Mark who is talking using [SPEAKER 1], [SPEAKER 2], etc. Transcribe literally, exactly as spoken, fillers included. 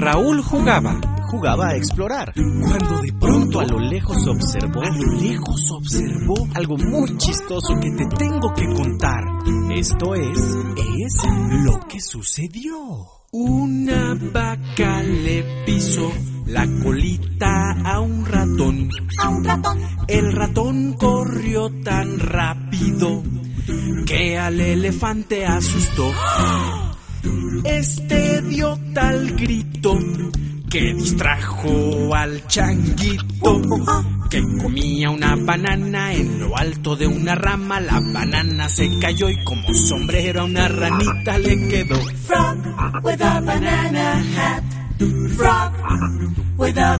[SPEAKER 1] Raúl jugaba.
[SPEAKER 2] Jugaba a explorar.
[SPEAKER 1] Cuando de pronto
[SPEAKER 2] A lo lejos observó.
[SPEAKER 1] A lo lejos observó
[SPEAKER 2] algo muy chistoso que te tengo que contar. Esto es...
[SPEAKER 1] Es
[SPEAKER 2] lo que sucedió.
[SPEAKER 1] Una vaca le pisó la colita a un ratón.
[SPEAKER 3] A un ratón.
[SPEAKER 1] El ratón corrió tan rápido que al elefante asustó. Este dio tal grito que distrajo al changuito, que comía una banana en lo alto de una rama. La banana se cayó y como sombrero a una ranita le quedó.
[SPEAKER 3] Frog with a banana hat. Frog with a